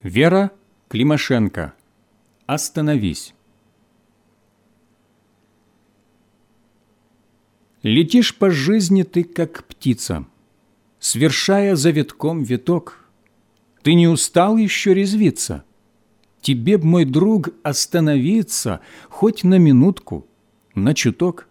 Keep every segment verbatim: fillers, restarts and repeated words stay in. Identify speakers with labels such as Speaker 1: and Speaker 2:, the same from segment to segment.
Speaker 1: Вера Климашенко. Остановись. Летишь по жизни ты, как птица, свершая за витком виток. Ты не устал еще резвиться? Тебе б, мой друг, остановиться хоть на минутку, на чуток.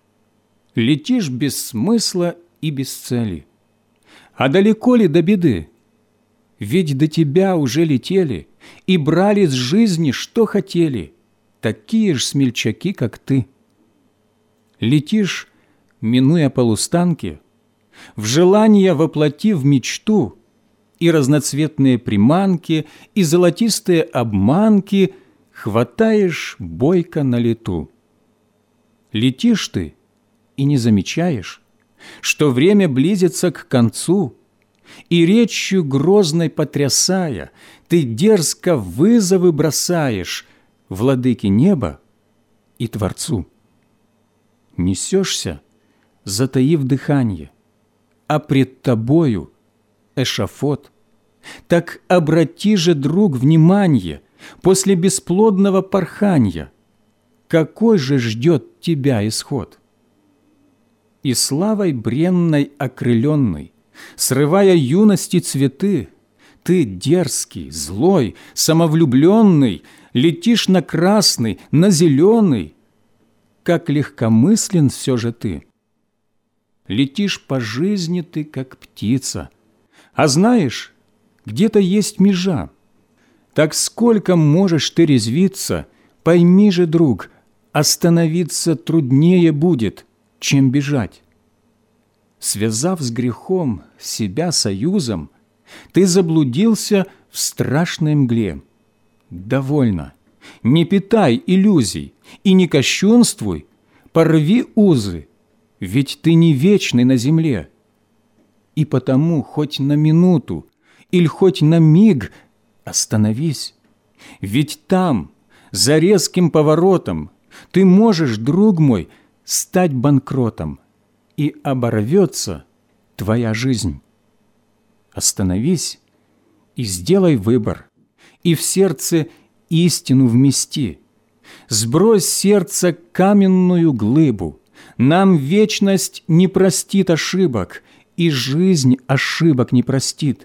Speaker 1: Летишь без смысла и без цели. А далеко ли до беды? Ведь до тебя уже летели и брали с жизни, что хотели, такие ж смельчаки, как ты. Летишь, минуя полустанки, в желание воплотив мечту, и разноцветные приманки, и золотистые обманки хватаешь бойко на лету. Летишь ты и не замечаешь, что время близится к концу, и речью грозной потрясая, ты дерзко вызовы бросаешь владыке неба и Творцу. Несешься, затаив дыханье, а пред тобою эшафот. Так обрати же, друг, внимание после бесплодного порханья, какой же ждет тебя исход? И славой бренной окрыленной, срывая юности цветы, ты дерзкий, злой, самовлюбленный, летишь на красный, на зеленый. Как легкомыслен все же ты! Летишь по жизни ты, как птица, а знаешь, где-то есть межа. Так сколько можешь ты резвиться, пойми же, друг, остановиться труднее будет, чем бежать. Связав с грехом себя союзом, ты заблудился в страшной мгле. Довольно, не питай иллюзий и не кощунствуй, порви узы, ведь ты не вечный на земле. И потому хоть на минуту или хоть на миг остановись, ведь там, за резким поворотом, ты можешь, друг мой, стать банкротом, и оборвется твоя жизнь. Остановись и сделай выбор, и в сердце истину вмести. Сбрось с сердца каменную глыбу. Нам вечность не простит ошибок, и жизнь ошибок не простит.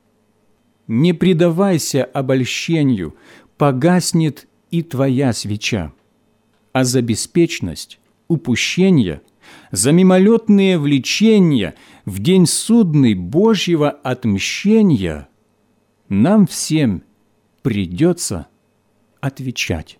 Speaker 1: Не предавайся обольщению, погаснет и твоя свеча, а за беспечность, упущения, за мимолетные влечения в день судный Божьего отмщения нам всем придется отвечать.